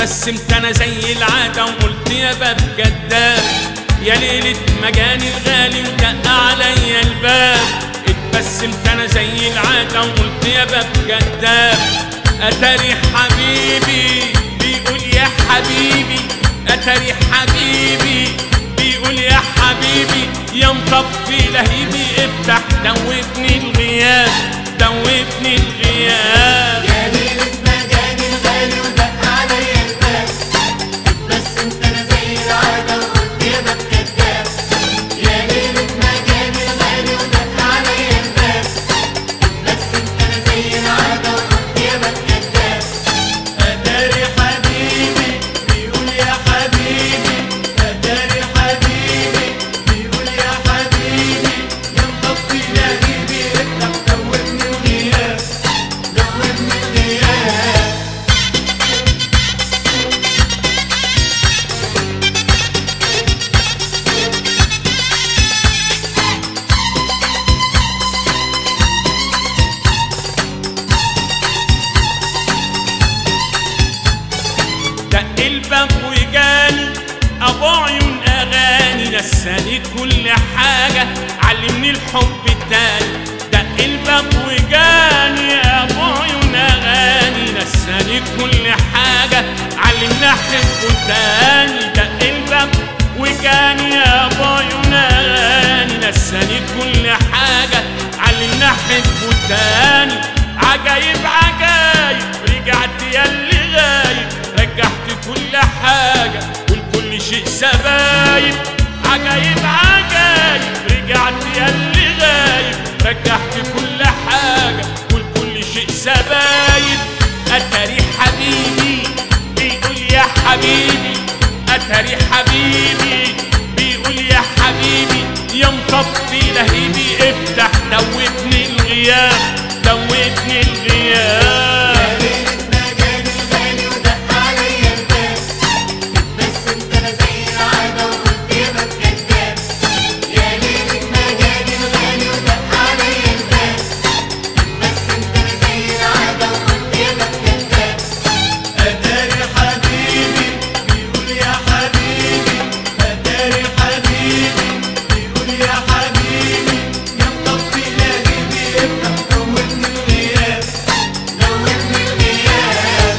اتبسمت انا زي العادة وقلت يا باب كداب، يا ليلة مجاني الغالي ودق عليا الباب. اتبسمت انا زي العادة وقلت يا باب كداب، اتاري حبيبي بيقول يا حبيبي، اتاري حبيبي بيقول يا حبيبي، يا مطفي لهيبي افتح دوبني الغياب، دوبني الغياب. يا ليلة مجاني الغالي ودق عليا الباب، اتبسمت انا زي العادة وقلت يا باب كداب، يا ليلة مجاني الغالي ودق عليا الباب، اتبسمت انا زي العادة وقلت يا باب كداب. اتاري حبيبي بيقول يا حبيبي، اتاري حبيبي بيقول يا حبيبي، يا مطفي لهيبي افتح دوبني الغياب، دوبني الغياب. دق الباب وجاني ابو عيون اغاني، نساني كل حاجه علمني الحب التاني. دق الباب وجاني ابو عيون اغاني، نساني كل حاجه علمني احبه تاني. دق الباب وجاني ابو عيون اغاني، نساني كل حاجه علمني احبه تاني. عجايب عجايب رجعت ياللي غايب، رجعت كل حاجة ولكل شيء سبايب. عجايب عجايب رجعت ياللي غايب، رجعت كل حاجة ولكل شيء سبايب. أتاري حبيبي بيقول يا حبيبي، أتاري حبيبي بيقول يا حبيبي، يا مطفي لهيبي افتح دوبني الغياب، دوبني الغياب. يا ليلة مجاني الغالي ودق عليا الباب، اتبسمت انا زي العادة وقلت يا باب كداب، يا ليلة مجاني الغالي ودق عليا الباب، اتبسمت انا زي العادة وقلت يا باب كداب. اتاري حبيبي بيقول يا حبيبي، اتاري حبيبي بيقول يا حبيبي، يا مطفي لهيبي افتح دوبني الغياب، دوبني الغياب.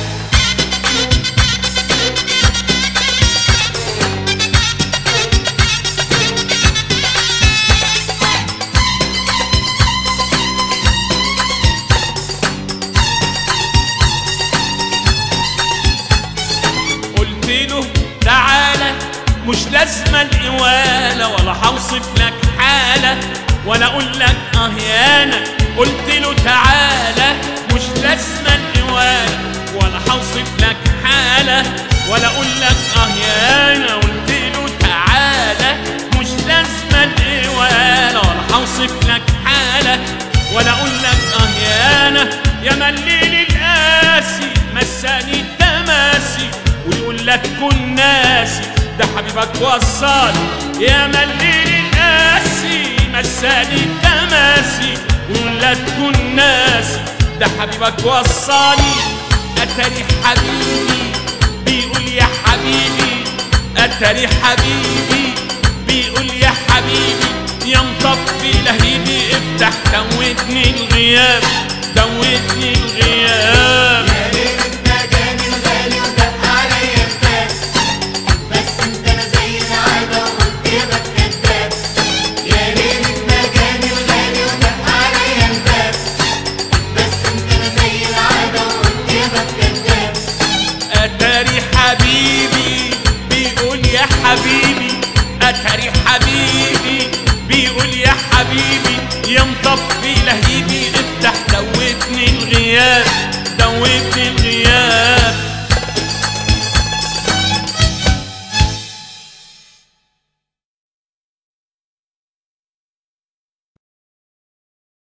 قلت له تعالى مش لازمة القوالة، ولا هوصف لك حالة ولا اقول لك اهيانة. قلت له تعالى مش لازمة القوالة، ولا هوصف لك حالة ولا اقول لك اهيانة. قلت له تعالى مش لازمة القوالة، ولا هوصف لك حالة ولا اقول لك اهيانة. يا مليل القاسي مساني التماسي ويقول لك كن ناسي، ده حبيبك وصاني. يا مليل القاسي مساني التماسي ويقول لك كن ناسي، ده حبيبك وصاني. اتاري حبيبي بيقول يا حبيبي، اتاري حبيبي بيقول يا حبيبي، يا مطفي لهيبي افتح دوبني الغياب، دوبني الغياب. يا ليلة مجاني الغالي ودق عليا الباب، اتبسمت انا زي العادة وقلت يا باب كداب، يا ليلة مجاني الغالي ودق عليا الباب، اتبسمت انا زي العادة وقلت يا باب كداب. اتاري حبيبي بيقول يا حبيبي، اتاري حبيبي بيقول يا حبيبي، يا مطفي لهيبي افتح دوبني الغياب، دوبني